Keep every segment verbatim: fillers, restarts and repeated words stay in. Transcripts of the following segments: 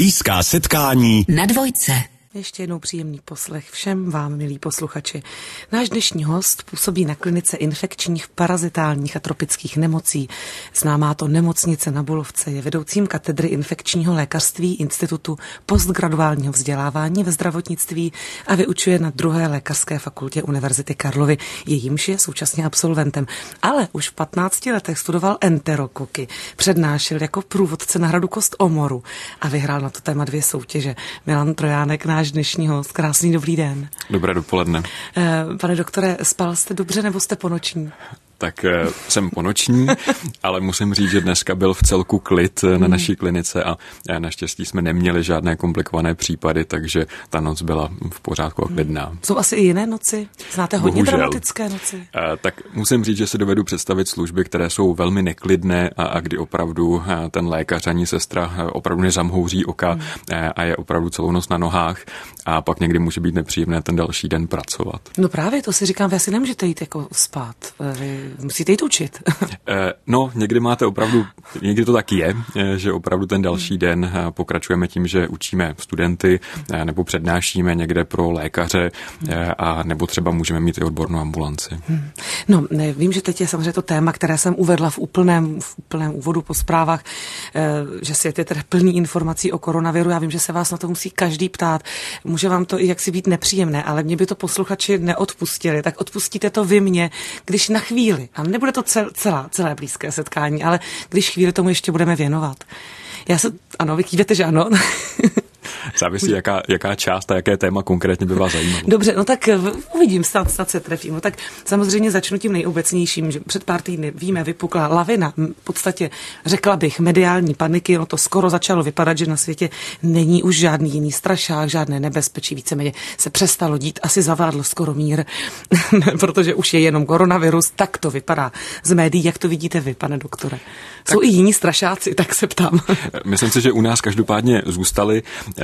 Blízká setkání na Dvojce. Ještě jednou příjemný poslech všem vám, milí posluchači. Náš dnešní host působí na klinice infekčních, parazitálních a tropických nemocí. Známá to nemocnice na Bulovce, je vedoucím katedry infekčního lékařství Institutu postgraduálního vzdělávání ve zdravotnictví a vyučuje na druhé lékařské fakultě Univerzity Karlovy. Jejímž je současně absolventem. Ale už v patnácti letech studoval enterokoky, přednášel jako průvodce na hradu Kostomoru a vyhrál na to téma dvě soutěže. Milan Trojánek, náš dnešní host. Krásný dobrý den. Dobré dopoledne. Pane doktore, spal jste dobře nebo jste ponoční? Tak jsem ponoční, ale musím říct, že dneska byl v celku klid na naší klinice a naštěstí jsme neměli žádné komplikované případy, takže ta noc byla v pořádku a klidná. Jsou asi i jiné noci? Znáte hodně Bohužel. dramatické noci? Tak musím říct, že si dovedu představit služby, které jsou velmi neklidné a, a kdy opravdu ten lékař ani sestra opravdu nezamhouří oka hmm. a je opravdu celou noc na nohách a pak někdy může být nepříjemné ten další den pracovat. No právě, to si říkám, vy asi nemůžete jít jako spát. Vy musíte jít učit. No, někdy máte opravdu, někdy to tak je, že opravdu ten další den pokračujeme tím, že učíme studenty nebo přednášíme někde pro lékaře a nebo třeba můžeme mít i odbornou ambulanci. No, ne, vím, že teď je samozřejmě to téma, které jsem uvedla v úplném, v úplném úvodu po zprávách, že svět je teda plný informací o koronaviru. Já vím, že se vás na to musí každý ptát. Může vám to i jaksi být nepříjemné, ale mě by to posluchači neodpustili. Tak odpustíte to vy mě, když na chvíli, a nebude to cel, celá, celé blízké setkání, ale když chvíli tomu ještě budeme věnovat. Já se, ano, vy kývete, že ano. Závisí, jaká, jaká část a jaké téma konkrétně by vás zajímalo. Dobře, no tak uvidím, snad, snad se trefím. No tak samozřejmě začnu tím nejobecnějším, že před pár týdny, víme, vypukla lavina, v podstatě řekla bych mediální paniky, no to skoro začalo vypadat, že na světě není už žádný jiný strašák, žádné nebezpečí, víceméně se přestalo dít, asi zavládl skoro mír, protože už je jenom koronavirus, tak to vypadá z médií, jak to vidíte vy, pane doktore. Tak, jsou i jiní strašáci, tak se ptám. Myslím si, že u nás každopádně zůstali.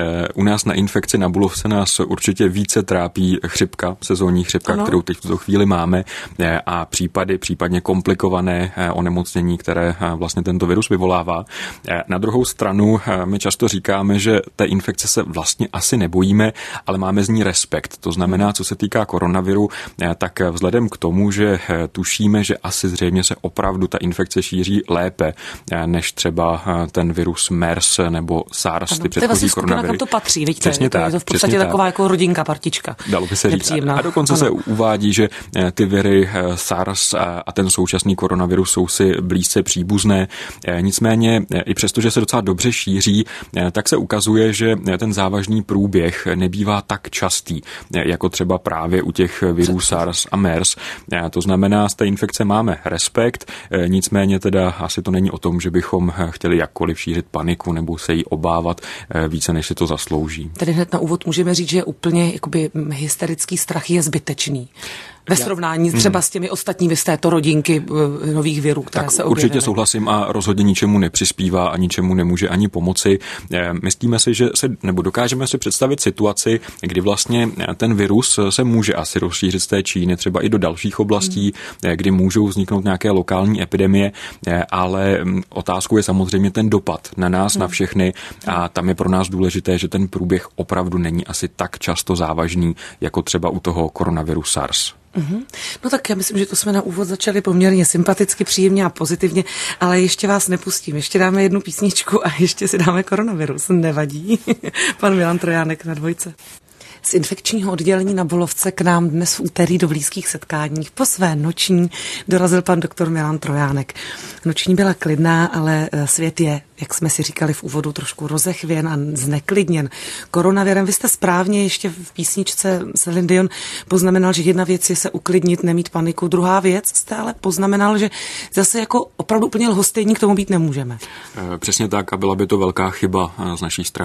U nás na infekci na Bulovce nás určitě více trápí chřipka, sezónní chřipka, ano. kterou teď v tuto chvíli máme a případy, případně komplikované onemocnění, které vlastně tento virus vyvolává. Na druhou stranu my často říkáme, že té infekce se vlastně asi nebojíme, ale máme z ní respekt. To znamená, co se týká koronaviru, tak vzhledem k tomu, že tušíme, že asi zřejmě se opravdu ta infekce šíří lépe, než třeba ten virus MERS nebo SARS, ty předchozí koronaviry. Kam to patří, vidíte? Přesně tak, je to v podstatě taková tak. jako rodinka, partička. Dalo by se říct. A dokonce ano. se uvádí, že ty viry SARS a ten současný koronavirus jsou si blízce příbuzné. Nicméně i přesto, že se docela dobře šíří, tak se ukazuje, že ten závažný průběh nebývá tak častý, jako třeba právě u těch virů SARS a MERS. To znamená, z té infekce máme respekt, nicméně teda asi to není o tom, že bychom chtěli jakkoliv šířit paniku nebo se jí obávat více, než si to zaslouží. Tady hned na úvod můžeme říct, že úplně jakoby hysterický strach je zbytečný. Ve srovnání třeba hmm. s těmi ostatními z této rodinky nových virů, které tak se objevily. Určitě souhlasím a rozhodně ničemu nepřispívá a ničemu nemůže ani pomoci. Myslíme si, že se, nebo dokážeme si představit situaci, kdy vlastně ten virus se může asi rozšířit z té Číny třeba i do dalších oblastí, hmm. kdy můžou vzniknout nějaké lokální epidemie, ale otázkou je samozřejmě ten dopad na nás, hmm. na všechny a tam je pro nás důležité, že ten průběh opravdu není asi tak často závažný, jako třeba u toho koronaviru SARS. Uhum. No tak já myslím, že to jsme na úvod začali poměrně sympaticky, příjemně a pozitivně, ale ještě vás nepustím. Ještě dáme jednu písničku a ještě si dáme koronavirus. Nevadí. Pan Milan Trojánek na Dvojce. Z infekčního oddělení na Bulovce k nám dnes v úterý do blízkých setkání po své noční dorazil pan doktor Milan Trojánek. Noční byla klidná, ale svět je, jak jsme si říkali v úvodu, trošku rozechvěn a zneklidněn koronavirem. Vy jste správně ještě v písničce Celine Dion poznamenal, že jedna věc je se uklidnit, nemít paniku. Druhá věc jste ale poznamenal, že zase jako opravdu úplně lhostejní k tomu být nemůžeme. Přesně tak a byla by to velká chyba z naší strany.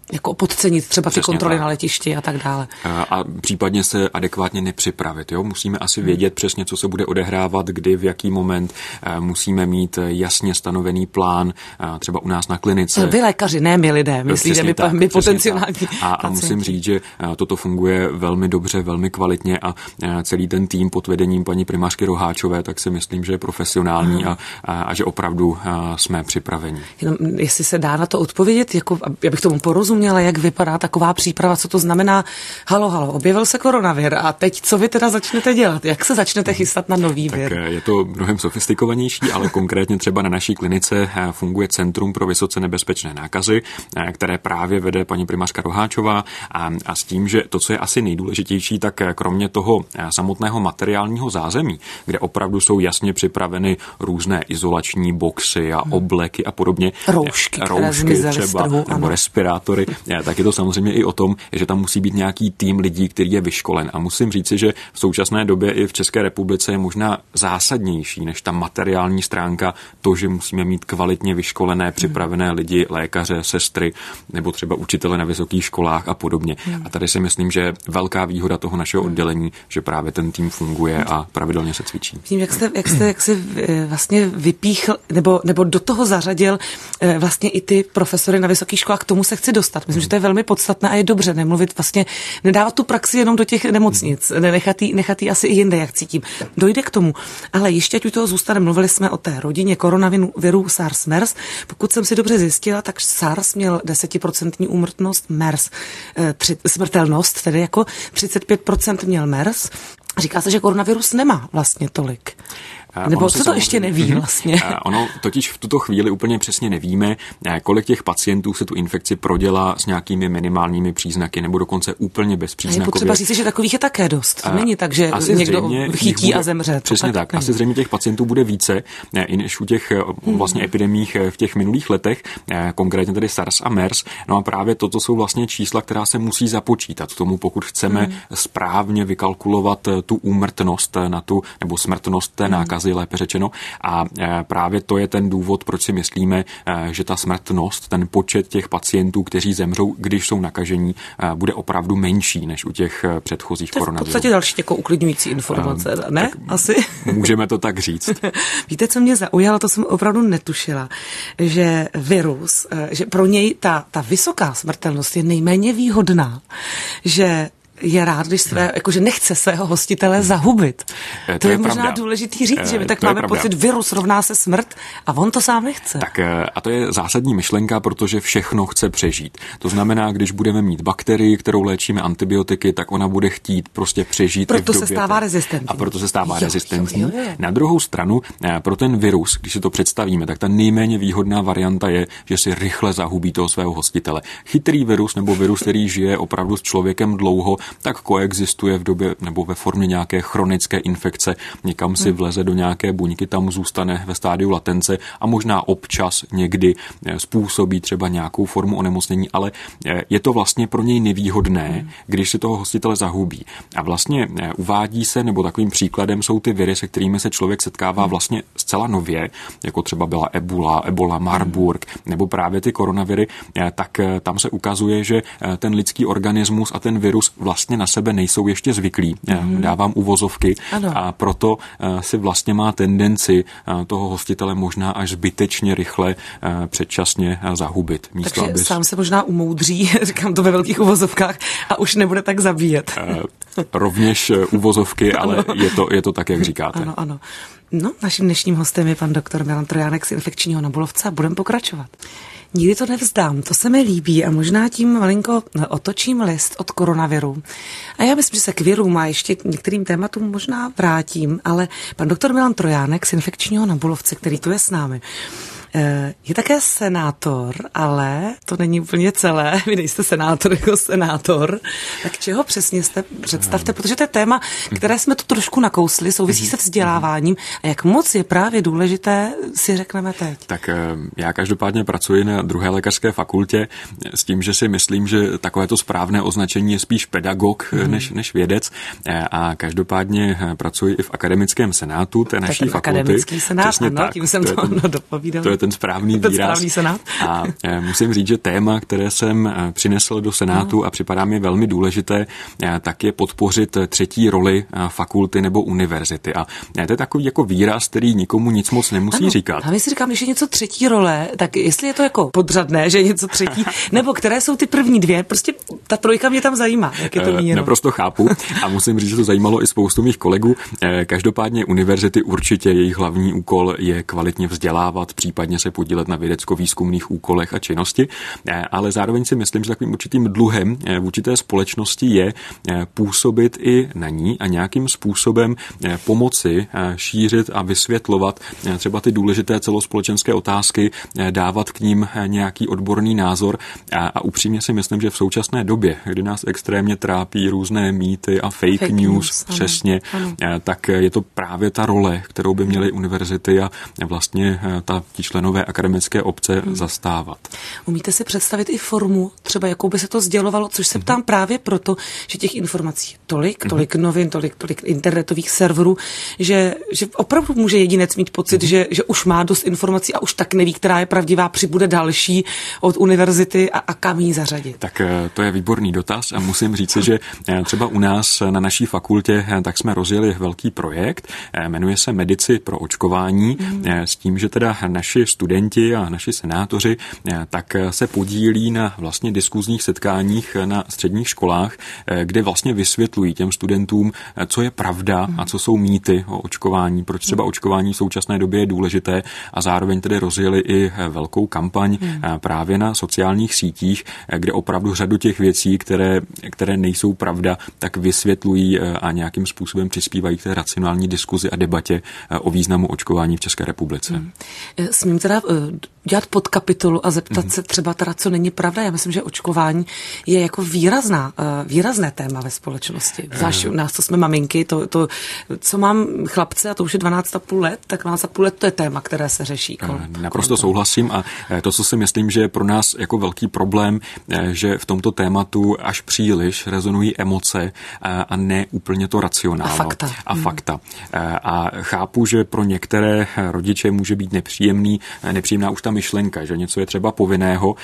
Jako podcenit třeba ty kontroly tak na letišti a tak dále. A, a případně se adekvátně nepřipravit. Jo? Musíme asi vědět přesně, co se bude odehrávat, kdy, v jaký moment. Musíme mít jasně stanovený plán, třeba u nás na klinice. Vy lékaři, ne my lidé, myslíte, my, tak, my potenciální a, a musím říct, že toto funguje velmi dobře, velmi kvalitně a celý ten tým pod vedením paní primářky Roháčové, tak si myslím, že je profesionální a, a, a že opravdu jsme připraveni. Jenom, jestli se dá na to odpovědět, jako, abych tomu porozuměla, jak vypadá taková příprava, co to znamená, halo, halo, objevil se koronavir a teď co vy teda začnete dělat? Jak se začnete chystat na nový vir? Tak je to mnohem sofistikovanější, ale konkrétně třeba na naší klinice funguje Centrum pro vysoce nebezpečné nákazy, které právě vede paní primářka Roháčová a, a s tím, že to, co je asi nejdůležitější, tak kromě toho samotného materiálního zázemí, kde opravdu jsou jasně připraveny různé izolační boxy a obleky a podobně. Roušky, roušky třeba, trhu, nebo ano. respirátory, tak je to samozřejmě i o tom, že tam musí být nějaký tým lidí, který je vyškolen. A musím říci, že v současné době i v České republice je možná zásadnější než ta materiální stránka to, že musíme mít kvalitně vyškolené, připravené lidi, lékaře, sestry nebo třeba učitele na vysokých školách a podobně. A tady si myslím, že velká výhoda toho našeho oddělení, že právě ten tým funguje a pravidelně se cvičí. Tím, jak jste, jak jste jak jsi vlastně vypíchl nebo, nebo do toho zařadil vlastně i ty profesory na vysokých školách, k tomu se chci dostat. Myslím, že to je velmi podstatné a je dobře nemluvit vlastně, nedávat tu praxi jenom do těch nemocnic, nechat jí, nechat jí asi i jinde, jak cítím. Dojde k tomu, ale ještě ať u toho zůstane, mluvili jsme o té rodině koronaviru SARS-MERS. Pokud jsem si dobře zjistila, tak SARS měl desetiprocentní úmrtnost, MERS tři, smrtelnost, tedy jako třicet pět procent měl MERS. Říká se, že koronavirus nemá vlastně tolik. Nebo co to ještě neví vlastně? Ono totiž v tuto chvíli úplně přesně nevíme, kolik těch pacientů se tu infekci prodělá s nějakými minimálními příznaky, nebo dokonce úplně bezpříznakově. Je potřeba říct, že takových je také dost. To není tak, že asi někdo chytí bude, a zemře. Přesně tak. tak. Asi zřejmě těch pacientů bude více, i než u těch vlastně epidemiích v těch minulých letech, konkrétně tedy SARS a MERS. No a právě toto jsou vlastně čísla, která se musí započítat k tomu, pokud chceme hmm. správně vykalkulovat tu úmrtnost na tu, nebo smrtnost té nákazy, lépe řečeno. A právě to je ten důvod, proč si myslíme, že ta smrtnost, ten počet těch pacientů, kteří zemřou, když jsou nakažení, bude opravdu menší než u těch předchozích koronavirů. To je v podstatě další jako uklidňující informace, um, ne? Asi. Můžeme to tak říct. Víte, co mě zaujalo, to jsem opravdu netušila, že virus, že pro něj ta, ta vysoká smrtelnost je nejméně výhodná, že je rád, když své, jakože nechce svého hostitele zahubit. To, to je, je možná pravda. Důležitý říct, že my tak to máme pocit, virus rovná se smrt a on to sám nechce. Tak a to je zásadní myšlenka, protože všechno chce přežít. To znamená, když budeme mít bakterii, kterou léčíme antibiotiky, tak ona bude chtít prostě přežít. Proto i v se stává rezistentní. A proto se stává jo, rezistentní. Jo, jo, jo. Na druhou stranu, pro ten virus, když si to představíme, tak ta nejméně výhodná varianta je, že si rychle zahubí toho svého hostitele. Chytrý virus nebo virus, který žije opravdu s člověkem dlouho, tak koexistuje v době nebo ve formě nějaké chronické infekce, někam si vleze do nějaké buňky, tam zůstane ve stádiu latence a možná občas někdy způsobí třeba nějakou formu onemocnění, ale je to vlastně pro něj nevýhodné, když si toho hostitele zahubí. A vlastně uvádí se, nebo takovým příkladem jsou ty viry, se kterými se člověk setkává vlastně zcela nově, jako třeba byla Ebola, Ebola, Marburg, nebo právě ty koronaviry, tak tam se ukazuje, že ten lidský organismus a ten virus vlastně vlastně na sebe nejsou ještě zvyklí. Mm-hmm. Dávám uvozovky ano. a proto uh, si vlastně má tendenci uh, toho hostitele možná až zbytečně rychle uh, předčasně uh, zahubit. Místo, Takže abys... sám se možná umoudří, říkám to ve velkých uvozovkách, a už nebude tak zabíjet. Uh, rovněž uh, uvozovky, ale je to, je to tak, jak říkáte. Ano, ano. No, naším dnešním hostem je pan doktor Milan Trojánek z infekčního na Bulovce a budeme pokračovat. Nikdy to nevzdám, to se mi líbí a možná tím malinko otočím list od koronaviru. A já myslím, že se k virům a ještě k některým tématům možná vrátím, ale pan doktor Milan Trojánek z infekčního na Bulovce, který tu je s námi, je také senátor, ale to není úplně celé. Vy nejste senátor jako senátor. Tak čeho přesně jste, představte, protože to je téma, které jsme tu trošku nakousli, souvisí se vzděláváním a jak moc je právě důležité, si řekneme teď. Tak já každopádně pracuji na druhé lékařské fakultě s tím, že si myslím, že takovéto správné označení je spíš pedagog mm. než, než vědec a každopádně pracuji i v akademickém senátu té naší fakulty. Akademický senát, ano, tak, tím jsem to, to dopovídal. To je ten ten správný ten výraz. Správný senát. A musím říct, že téma, které jsem přinesl do Senátu no. a připadá mi velmi důležité, tak je podpořit třetí roli fakulty nebo univerzity. A to je takový jako výraz, který nikomu nic moc nemusí ano, říkat. A my si říkám, když je něco třetí role, tak jestli je to jako podřadné, že je něco třetí, nebo které jsou ty první dvě, prostě ta trojka mě tam zajímá, jak je to míněno. Naprosto chápu a musím říct, že to zajímalo i spoustu mých kolegů. Každopádně univerzity určitě jejich hlavní úkol je kvalitně vzdělávat, případně se podílet na vědecko-výzkumných úkolech a činnosti, ale zároveň si myslím, že takovým určitým dluhem vůči té společnosti je působit i na ní a nějakým způsobem pomoci šířit a vysvětlovat třeba ty důležité celospolečenské otázky, dávat k ním nějaký odborný názor a, a upřímně si myslím, že v současné době, kdy nás extrémně trápí různé mýty a fake, fake news, news přesně, ano, ano. tak je to právě ta role, kterou by měly univerzity a vlastně ta ti členové akademické obce hmm. zastávat. Umíte si představit i formu, třeba jakou by se to sdělovalo, což se ptám hmm. právě proto, že těch informací je tolik, tolik hmm. novin, tolik, tolik internetových serverů, že, že opravdu může jedinec mít pocit, hmm. že, že už má dost informací a už tak neví, která je pravdivá, přibude další od univerzity a, a kam jí zařadit. Tak to je výborný dotaz a musím říci, že třeba u nás na naší fakultě tak jsme rozjeli velký projekt, jmenuje se Medici pro očkování, hmm. s tím, že teda naši studenti a naši senátoři tak se podílí na vlastně diskuzních setkáních na středních školách, kde vlastně vysvětlují těm studentům, co je pravda a co jsou mýty o očkování, proč třeba očkování v současné době je důležité a zároveň tedy rozjeli i velkou kampaň právě na sociálních sítích, kde opravdu řadu těch věcí, které, které nejsou pravda, tak vysvětlují a nějakým způsobem přispívají k té racionální diskuzi a debatě o významu očkování v České republice. Hmm. Smím teda dělat podkapitolu a zeptat hmm. se třeba teda, co není pravda. Já myslím, že očkování je jako výrazná, výrazné téma ve společnosti. Zvlášť u nás, co jsme maminky, to, to, co mám chlapce, a to už je dvanáct a půl let, tak dvanáct a půl let to je téma, které se řeší. Kol, Naprosto kol souhlasím a to, co si myslím, že je pro nás jako velký problém, že v tomto tématu až příliš rezonují emoce a ne úplně to racionálno. A fakta. A fakta. A chápu, že pro některé rodiče může být nepříjemný, nepříjemná už ta myšlenka, že něco je třeba povinného,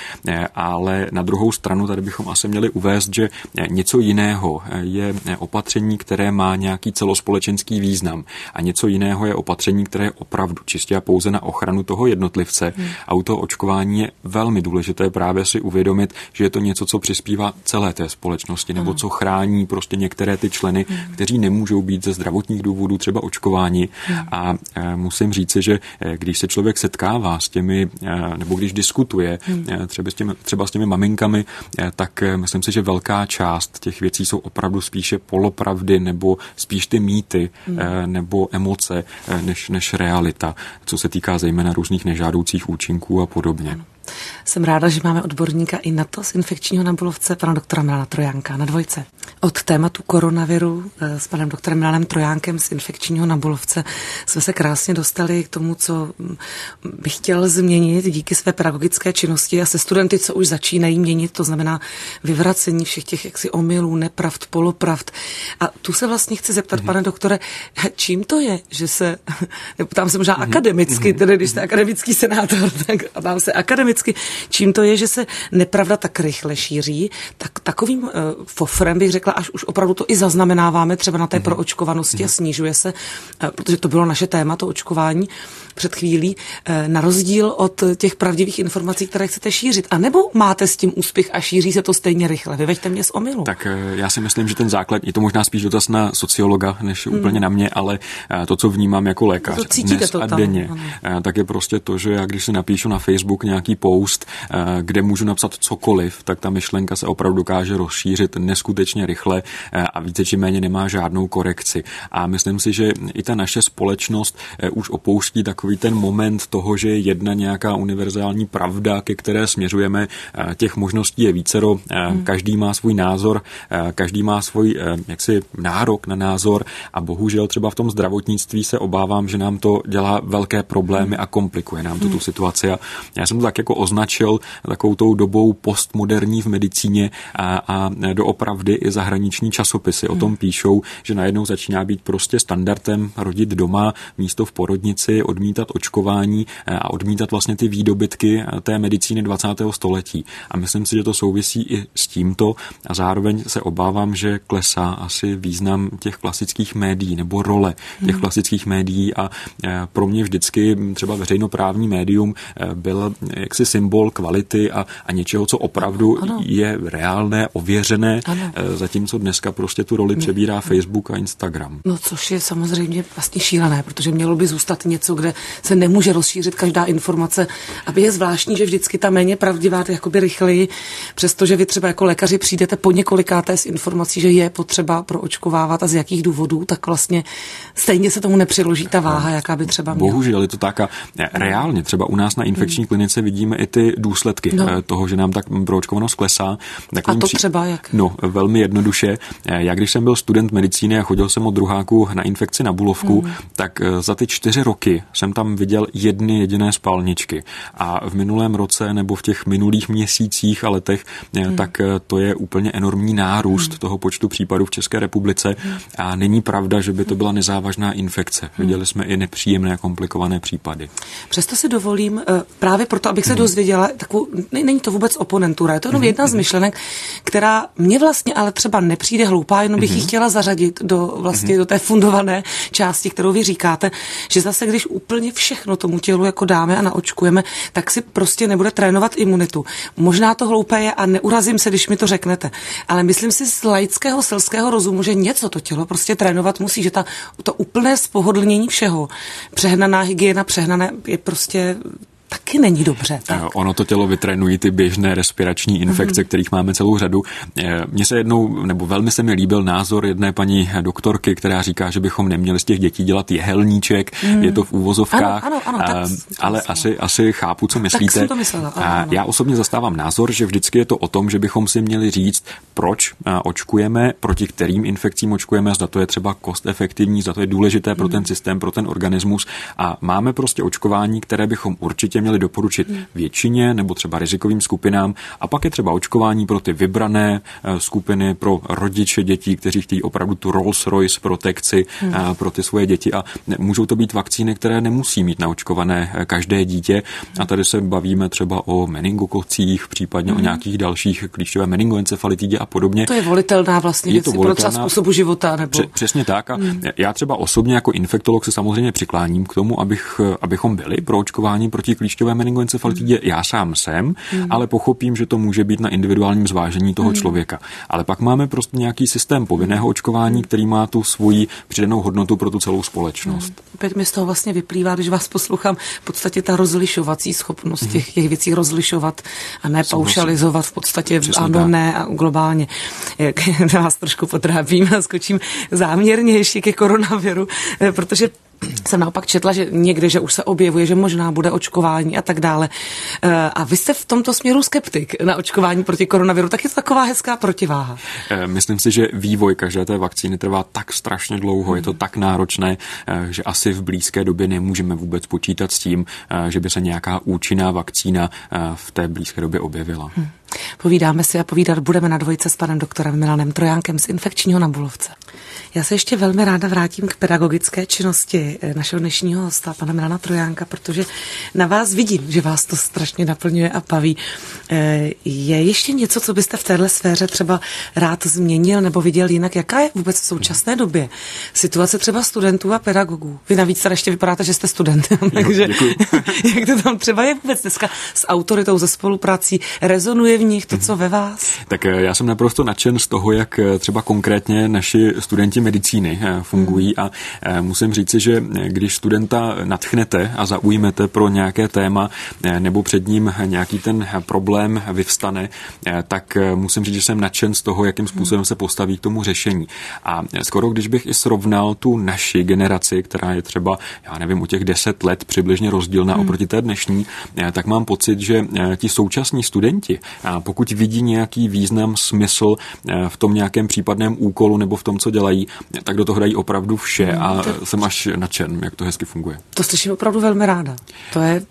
ale na druhou stranu tady bychom asi měli uvést, že něco jiného je opatření, které má nějaký celospolečenský význam a něco jiného je opatření, které je opravdu čistě a pouze na ochranu toho jednotlivce. Hmm. A u toho očkování je velmi důležité právě si uvědomit, že je to něco, co přispívá celé té společnosti nebo hmm. co chrání prostě některé ty členy, hmm. kteří nemůžou být ze zdravotních důvodů třeba očkováni. Hmm. A e, musím říci, že e, když se člověk setkává s těmi, e, nebo když diskutuje hmm. e, třeba, s těmi, třeba s těmi maminkami, e, tak e, myslím si, že velká část těch věcí jsou opravdu spíše polopravdy nebo spíš ty mýty hmm. e, nebo emoce e, než, než realita, co se týká zejména různých nežádoucích účinků a podobně. Hmm. Jsem ráda, že máme odborníka i na to z infekčního na Bulovce, pana doktora Milana Trojánka na dvojce. Od tématu koronaviru s panem doktorem Milanem Trojánkem z infekčního na Bulovce jsme se krásně dostali k tomu, co bych chtěl změnit díky své pedagogické činnosti a se studenty, co už začínají měnit, to znamená vyvracení všech těch jaksi omylů, nepravd, polopravd. A tu se vlastně chci zeptat, mm-hmm. pane doktore, čím to je, že se, ptám se možná mm-hmm. akademicky, tedy když jste akademický senátor, tak ptám se akademicky, čím to je, že se nepravda tak rychle šíří, tak takovým uh, fofrem bych řekla, až už opravdu to i zaznamenáváme třeba na té mm. proočkovanosti mm. a snižuje se, uh, protože to bylo naše téma, to očkování před chvílí, uh, na rozdíl od těch pravdivých informací, které chcete šířit. A nebo máte s tím úspěch a šíří se to stejně rychle? Vyveďte mě z omylu. Tak uh, já si myslím, že ten základ, je to možná spíš dotaz na sociologa, než mm. úplně na mě, ale uh, to, co vnímám jako lékař to dnes to a tam, denně, uh, tak je prostě to, že já když si napíšu na Facebook nějaký post, kde můžu napsat cokoliv, tak ta myšlenka se opravdu dokáže rozšířit neskutečně rychle a více či méně nemá žádnou korekci. A myslím si, že i ta naše společnost už opouští takový ten moment toho, že je jedna nějaká univerzální pravda, ke které směřujeme. Těch možností je vícero, každý má svůj názor, každý má svůj jaksi nárok na názor a bohužel třeba v tom zdravotnictví se obávám, že nám to dělá velké problémy a komplikuje nám to tu situaci. A já jsem to tak jako označil takovou tou dobou postmoderní v medicíně a, a doopravdy i zahraniční časopisy o tom píšou, že najednou začíná být prostě standardem rodit doma místo v porodnici, odmítat očkování a odmítat vlastně ty výdobytky té medicíny dvacátého století. A myslím si, že to souvisí i s tímto a zároveň se obávám, že klesá asi význam těch klasických médií nebo role těch klasických médií a pro mě vždycky třeba veřejnoprávní médium byl jaksi symbol kvality a, a něčeho, co opravdu ano. je reálné, ověřené, ano. zatímco dneska prostě tu roli přebírá Facebook a Instagram. No což je samozřejmě vlastně šílené, protože mělo by zůstat něco, kde se nemůže rozšířit každá informace, aby je zvláštní, že vždycky ta méně pravdivá je jakoby rychleji, přestože vy třeba jako lékaři přijdete po několikáté s informací, že je potřeba proočkovávat a z jakých důvodů, tak vlastně stejně se tomu nepřiloží ta váha, jaká by třeba měla. Bohužel je to tak a reálně třeba u nás na infekční klinice vidíme i ty důsledky no. toho, že nám tak proočkovanost klesá. A to třeba jak? No, velmi jednoduše. Já když jsem byl student medicíny a chodil jsem od druháku na infekci na Bulovku, mm. tak za ty čtyři roky jsem tam viděl jedny jediné spalničky. A v minulém roce nebo v těch minulých měsících a letech, mm. tak to je úplně enormní nárůst mm. toho počtu případů v České republice mm. a není pravda, že by to byla nezávažná infekce. Mm. Viděli jsme i nepříjemné komplikované případy. Přesto si dovolím, právě proto, abych se mm. dozvěděla, takovou, není to vůbec oponentura, je to jenom mm. jedna z myšlenek, která mě vlastně ale třeba nepřijde hloupá, jenom bych mm. ji chtěla zařadit do vlastně mm. do té fundované části, kterou vy říkáte, že zase když úplně všechno tomu tělu jako dáme a naočkujeme, tak si prostě nebude trénovat imunitu. Možná to hloupé je a neurazím se, když mi to řeknete, ale myslím si z laického selského rozumu, že něco to tělo prostě trénovat musí, že ta, to úplné spohodlnění všeho, přehnaná hygiena, přehnané je prostě taky není dobře. Tak. Ono to tělo vytrénují ty běžné respirační infekce, mm-hmm. kterých máme celou řadu. Mně se jednou, nebo velmi se mi líbil názor jedné paní doktorky, která říká, že bychom neměli z těch dětí dělat jehelníček, mm. je to v úvozovkách, ano, ano, ano, tak, ale asi, asi chápu, co myslíte. Tak jsem to myslela. Ano, ano. Já osobně zastávám názor, že vždycky je to o tom, že bychom si měli říct, proč očkujeme, proti kterým infekcím očkujeme, zda to je třeba cost efektivní, zda to je důležité mm. pro ten systém, pro ten organismus a máme prostě očkování, které bychom určitě měli doporučit většině nebo třeba rizikovým skupinám a pak je třeba očkování pro ty vybrané skupiny, pro rodiče dětí, kteří chtějí opravdu tu Rolls-Royce protekci hmm. pro ty svoje děti a můžou to být vakcíny, které nemusí mít naočkované každé dítě a tady se bavíme třeba o meningokocích, případně hmm. o nějakých dalších klíčové meningoencefalitidě a podobně. To je volitelná vlastně věc pro třeba způsobu života. Nebo... Pře- přesně tak a hmm. já třeba osobně jako infektolog se samozřejmě přikláním k tomu, abych, abychom byli pro očkování proti klíčové meningoencefalitidě. Mm. Já sám jsem, mm. ale pochopím, že to může být na individuálním zvážení toho mm. člověka. Ale pak máme prostě nějaký systém povinného očkování, který má tu svoji přidanou hodnotu pro tu celou společnost. Mm. Opět mi z toho vlastně vyplývá, když vás poslouchám, v podstatě ta rozlišovací schopnost mm. těch, těch věcí rozlišovat a ne paušalizovat v podstatě přesně ano, tak. ne a globálně. Jak vás trošku potrápím a skočím záměrně ještě ke koronaviru, protože jsem naopak četla, že někde, že už se objevuje, že možná bude očkování a tak dále. A vy jste v tomto směru skeptik na očkování proti koronaviru, tak je to taková hezká protiváha. Myslím si, že vývoj každé té vakcíny trvá tak strašně dlouho, hmm. je to tak náročné, že asi v blízké době nemůžeme vůbec počítat s tím, že by se nějaká účinná vakcína v té blízké době objevila. Hmm. Povídáme si a povídat budeme na dvojce s panem doktorem Milanem Trojánkem z infekčního na Bulovce. Já se ještě velmi ráda vrátím k pedagogické činnosti našeho dnešního hosta, pana Milana Trojánka, protože na vás vidím, že vás to strašně naplňuje a baví. Je ještě něco, co byste v téhle sféře třeba rád změnil nebo viděl jinak? Jaká je vůbec v současné době situace třeba studentů a pedagogů? Vy navíc tady ještě vypadáte, že jste studentem, takže jak to tam třeba je vůbec dneska s autoritou, ze spoluprací? Rezonuje v nich to, co ve vás? Tak já jsem naprosto nadšen z toho, jak třeba konkrétně naši studenti medicíny fungují a musím říci, že když studenta nadchnete a zaujmete pro nějaké téma nebo před ním nějaký ten problém vyvstane, tak musím říct, že jsem nadšen z toho, jakým způsobem se postaví k tomu řešení. A skoro když bych i srovnal tu naši generaci, která je třeba, já nevím, o těch deset let přibližně rozdílná hmm. oproti té dnešní, tak mám pocit, že ti současní studenti A pokud vidí nějaký význam, smysl v tom nějakém případném úkolu nebo v tom, co dělají, tak do toho dají opravdu vše a to, jsem až nadšen, jak to hezky funguje. To slyším opravdu velmi ráda. To je,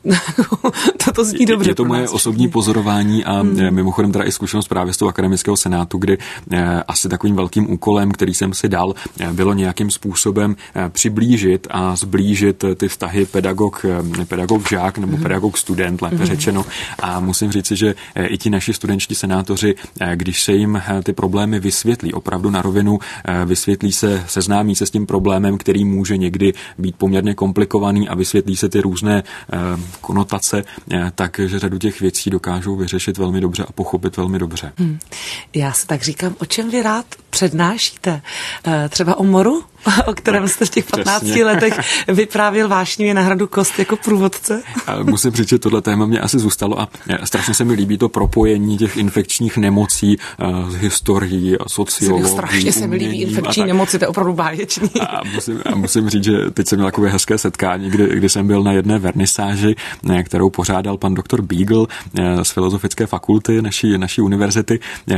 to, to zní dobře. Je to moje osobní pozorování a hmm. mimochodem teda i zkušenost právě z toho akademického senátu, kdy asi takovým velkým úkolem, který jsem si dal, bylo nějakým způsobem přiblížit a zblížit ty vztahy pedagog, pedagog žák nebo hmm. pedagog student, lépe hmm. řečeno. A musím říci, že i ti naši studentští senátoři, když se jim ty problémy vysvětlí, opravdu na rovinu vysvětlí se, seznámí se s tím problémem, který může někdy být poměrně komplikovaný a vysvětlí se ty různé konotace, takže řadu těch věcí dokážou vyřešit velmi dobře a pochopit velmi dobře. Hmm. Já si tak říkám, o čem vy rád přednášíte? Třeba o moru, o kterém jste v těch patnácti Přesně. letech vyprávěl vášnivě na Hradu Kost jako průvodce? Musím říct, že tohle téma mě asi zůstalo a strašně se mi líbí to propojení těch infekčních nemocí z historií a sociologií. Strašně se mi líbí infekční nemoci, to je opravdu báječný. A musím, a musím říct, že teď jsem měl takové hezké setkání, kdy, kdy jsem byl na jedné vernisáži, kterou pořádal pan doktor Beagle z Filozofické fakulty naší, naší univerzity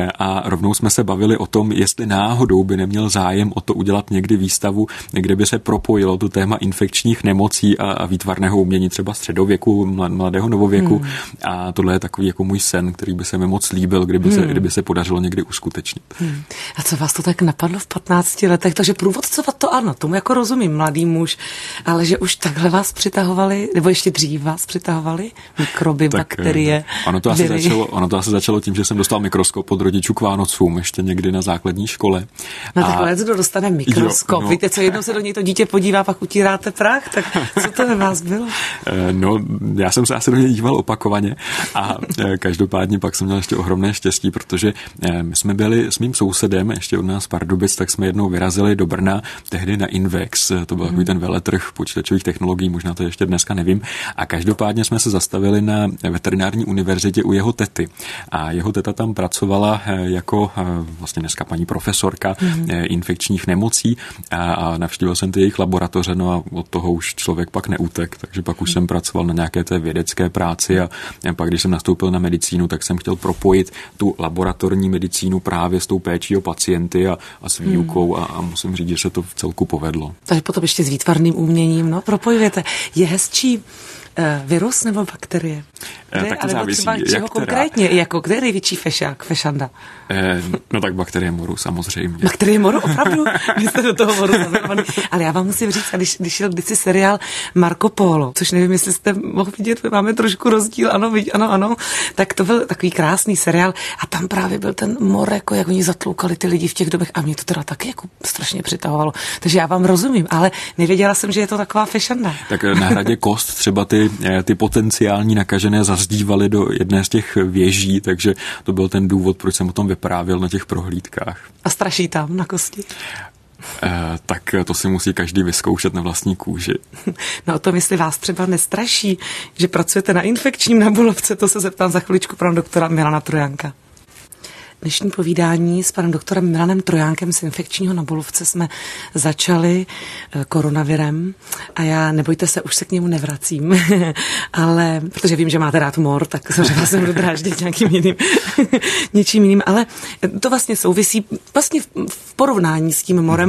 a rovnou jsme se bavili o tom, jestli náhodou by neměl zájem o to udělat někdy výstavu, kde by se propojilo to téma infekčních nemocí a, a výtvarného umění třeba středověku, mladého novověku. Hmm. A tohle je takový jako můj sen, který by se mi moc líbil, kdyby, hmm. se, kdyby se podařilo někdy uskutečnit. Hmm. A co vás to tak napadlo v patnácti letech? Takže průvodcovat to ano, tomu jako rozumím, mladý muž, ale že už takhle vás přitahovali, nebo ještě dřív vás přitahovali mikroby, tak, bakterie, ono to, asi začalo, ono to asi začalo tím, že jsem dostal mikroskop od rodičů k Vánocům, ještě někdy na základní škole. No tak ale kdo dostane mikroskop? No. Víte, co jednou se do něj to dítě podívá, pak utíráte prach, tak co to ve vás bylo? No, já jsem se asi do něj díval opakovaně a každopádně pak jsem měl ještě ohromné štěstí, protože my jsme byli s mým sousedem, ještě od nás Pardubic, tak jsme jednou vyrazili do Brna, tehdy na Invex, to byl takový hmm. ten veletrh počítačových technologií, možná to ještě dneska nevím, a každopádně jsme se zastavili na veterinární univerzitě u jeho tety a jeho teta tam pracovala jako vlastně dneska paní profesorka hmm. infekčních nemocí a, a navštívil jsem ty jejich laboratoře, no a od toho už člověk pak neutek, takže pak už hmm. jsem pracoval na nějaké té vědecké práci a, a pak, když jsem nastoupil na medicínu, tak jsem chtěl propojit tu laboratorní medicínu právě s tou péčí o pacienty a, a s výukou hmm. a, a musím říct, že se to v celku povedlo. Takže potom ještě s výtvarným uměním, no, propojujete. Je hezčí virus nebo bakterie? Kde? Tak to závisí. Třeba čeho konkrétně? Jako, kde je největší fešák, fešanda? Eh, no tak bakterie moru, samozřejmě. Bakterie moru, opravdu? Vy jste do toho moru zavěrovaný. Ale já vám musím říct, když, když šel kdysi seriál Marco Polo, což nevím, jestli jste mohl vidět, máme trošku rozdíl, ano, ano, ano, tak to byl takový krásný seriál a tam právě byl ten mor, jako jak oni zatloukali ty lidi v těch dobech a mě to teda taky jako strašně přitahovalo. Takže já vám rozumím, ale nevěděla jsem, že je to taková fešanda. Tak na Hradě Kost třeba ty, ty potenciální nakažené zazdívali do jedné z těch věží, takže to byl ten důvod, proč jsem o tom vyprávěl na těch prohlídkách. A straší tam na kosti? Eh, tak to si musí každý vyzkoušet na vlastní kůži. No o tom, jestli vás třeba nestraší, že pracujete na infekčním na Bulovce, to se zeptám za chviličku pana doktora Milana Trojánka. Dnešní povídání s panem doktorem Milanem Trojánkem z infekčního na Bulovce jsme začali koronavirem a já, nebojte se, už se k němu nevracím, ale protože vím, že máte rád mor, tak samozřejmě jsem budu dráždit nějakým jiným, něčím jiným, ale to vlastně souvisí vlastně v porovnání s tím morem.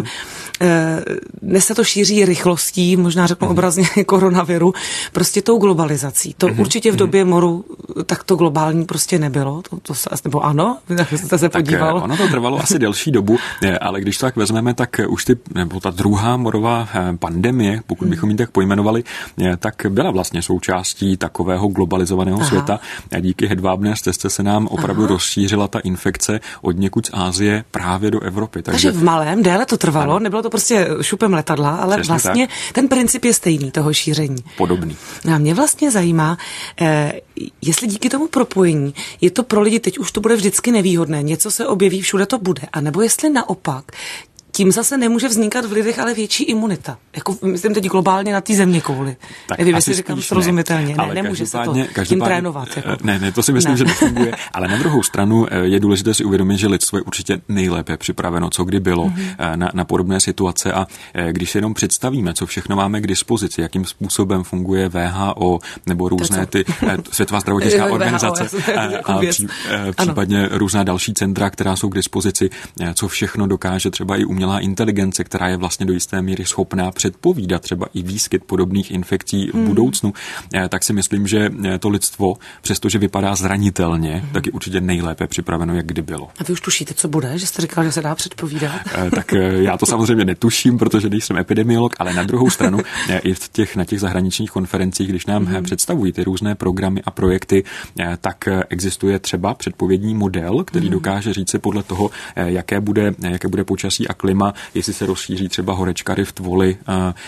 Dnes se to šíří rychlostí, možná řeknu obrazně koronaviru, prostě tou globalizací. To určitě v době moru tak to globální prostě nebylo, to, to se, nebo ano, jste se podíval. Tak ono to trvalo asi delší dobu, ale když to tak vezmeme, tak už ty, nebo ta druhá morová pandemie, pokud bychom ji tak pojmenovali, tak byla vlastně součástí takového globalizovaného Aha. světa. A díky hedvábné stezce se nám opravdu Aha. rozšířila ta infekce od někud z Ázie právě do Evropy. Takže, Takže v malém déle to trvalo, ano. Nebylo to prostě šupem letadla, ale Přesně vlastně tak. ten princip je stejný toho šíření. Podobný. A mě vlastně zajímá, eh, jestli díky tomu propojení je to pro lidi, teď už to bude vždycky nevýhodné, něco se objeví, všude to bude, anebo jestli naopak tím zase nemůže vznikat v lidech ale větší imunita. Jako myslím teď globálně na té země kouli. Nevím, jestli říkám srozumitelně. Ne, ne nemůže se to tím trénovat. Jako. Ne, ne, to si myslím, ne. že nefunguje. Ale na druhou stranu je důležité si uvědomit, že lidstvo je určitě nejlépe připraveno, co kdy bylo mm-hmm. na, na podobné situace. A když si jenom představíme, co všechno máme k dispozici, jakým způsobem funguje V H O nebo různé ty Světová zdravotnická organizace a, a pří, případně různá další centra, která jsou k dispozici, co všechno dokáže třeba i umělá inteligence, která je vlastně do jisté míry schopná předpovídat třeba i výskyt podobných infekcí v budoucnu, mm. tak si myslím, že to lidstvo, přestože vypadá zranitelně, mm. tak je určitě nejlépe připraveno, jak kdy bylo. A vy už tušíte, co bude? Že jste říkal, že se dá předpovídat? Tak já to samozřejmě netuším, protože nejsem epidemiolog, ale na druhou stranu i v těch, na těch zahraničních konferencích, když nám mm. představují ty různé programy a projekty, tak existuje třeba předpovědní model, který mm. dokáže říci podle toho, jaké bude, jaké bude počasí a klima, jestli se rozšíří třeba horečka Rift Valley,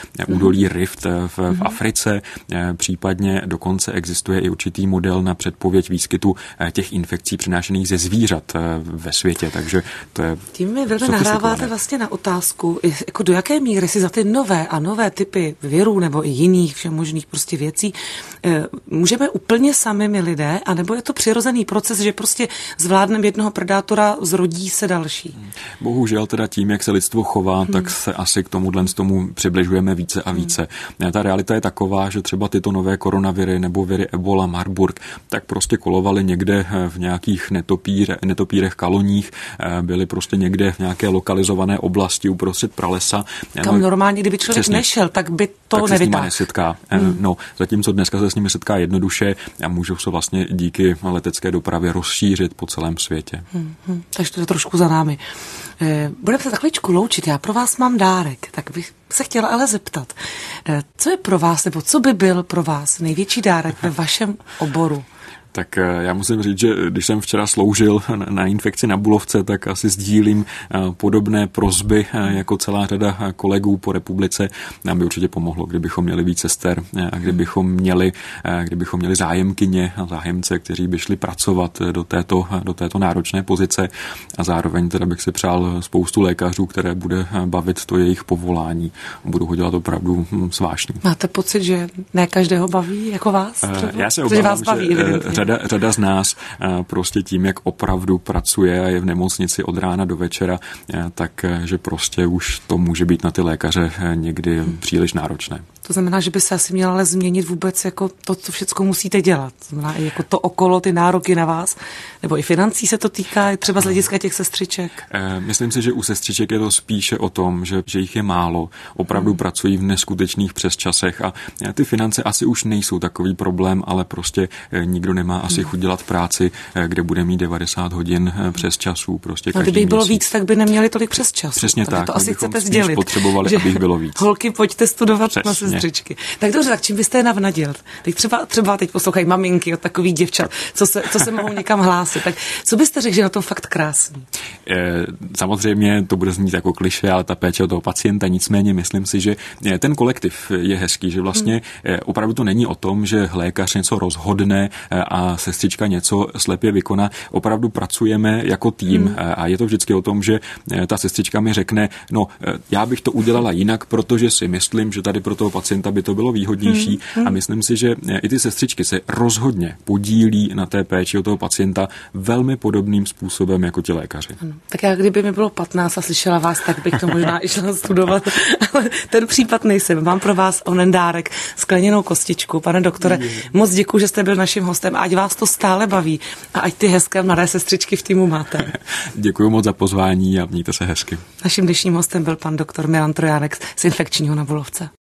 údolí Rift v, v Africe, případně dokonce existuje i určitý model na předpověď výskytu těch infekcí přenášených ze zvířat ve světě, takže to je... Tím mi velmi nahráváte vlastně na otázku, jako do jaké míry si za ty nové a nové typy virů nebo i jiných všemožných prostě věcí můžeme úplně sami my lidé, anebo je to přirozený proces, že prostě zvládneme jednoho predátora, zrodí se další? Bohužel teda tím, jak se lidstvo chová, hmm. tak se asi k tomuhle z tomu přibližujeme více a více. Hmm. Ta realita je taková, že třeba tyto nové koronaviry nebo viry Ebola, Marburg, tak prostě kolovaly někde v nějakých netopíře, netopírech, kaloních, byly prostě někde v nějaké lokalizované oblasti uprostřed pralesa. Kam no, normálně, kdyby člověk přesně, nešel, tak by to tak nevytáhl. nesetká. Hmm. No, zatímco dneska se s nimi setká jednoduše a můžou se vlastně díky letecké dopravě rozšířit po celém světě. Hmm. Hmm. Takže to je trošku za námi. Budeme se takovýčku loučit, já pro vás mám dárek, tak bych se chtěla ale zeptat, co je pro vás, nebo co by byl pro vás největší dárek ve vašem oboru? Tak já musím říct, že když jsem včera sloužil na infekci na Bulovce, tak asi sdílím podobné prosby jako celá řada kolegů po republice. Nám by určitě pomohlo, kdybychom měli víc sester a kdybychom měli, kdybychom měli zájemkyně a zájemce, kteří by šli pracovat do této, do této náročné pozice a zároveň teda bych si přál spoustu lékařů, které bude bavit to jejich povolání. Budu ho dělat opravdu s vášní. Máte pocit, že ne každého baví jako vás? Třeba? Já se obávám, vás baví, že Řada, řada z nás prostě tím, jak opravdu pracuje a je v nemocnici od rána do večera, tak že prostě už to může být na ty lékaře někdy hmm. příliš náročné. To znamená, že by se asi měla ale změnit vůbec jako to, co všechno musíte dělat. To znamená i jako to okolo, ty nároky na vás, nebo i financí se to týká, třeba z hlediska těch sestřiček. Myslím si, že u sestřiček je to spíše o tom, že, že jich je málo, opravdu hmm. pracují v neskutečných přesčasech a ty finance asi už nejsou takový problém, ale prostě nikdo nemá asi chuť dělat práci, kde bude mít devadesát hodin přes časů. Prostě no, kdyby bylo víc, tak by neměli tolik přes čas. Přesně tak. To asi chcete sdělit. Potřebovali, abych bylo víc. Holky, pojďte studovat na sestřičky. Tak dobře, tak čím byste je navnadil? Teď třeba, třeba teď poslouchají maminky od takových děvčat, co se, co se mohou někam hlásit. Tak co byste řekl, že na tom fakt krásný? E, samozřejmě to bude znít jako klišé, ale ta péče o toho pacienta, nicméně myslím si, že ten kolektiv je hezký, že vlastně hmm. opravdu to není o tom, že lékař něco rozhodne a sestřička něco slepě vykoná. Opravdu pracujeme jako tým hmm. a je to vždycky o tom, že ta sestřička mi řekne, no já bych to udělala jinak, protože si myslím, že tady pro toho pacienta by to bylo výhodnější hmm. a myslím si, že i ty sestřičky se rozhodně podílí na té péči o toho pacienta velmi podobným způsobem jako ti lékaři. Ano. Tak já kdyby mi bylo patnáct a slyšela vás, tak bych to možná i šla studovat, ale ten případ nejsem. Mám pro vás onen dárek, skleněnou kostičku. Pane doktore, moc děkuji, že jste byl naším hostem a ať vás to stále baví a ať ty hezké mladé sestřičky v týmu máte. Děkuji moc za pozvání a mějte se hezky. Naším dnešním hostem byl pan doktor Milan Trojánek z infekčního na Bulovce.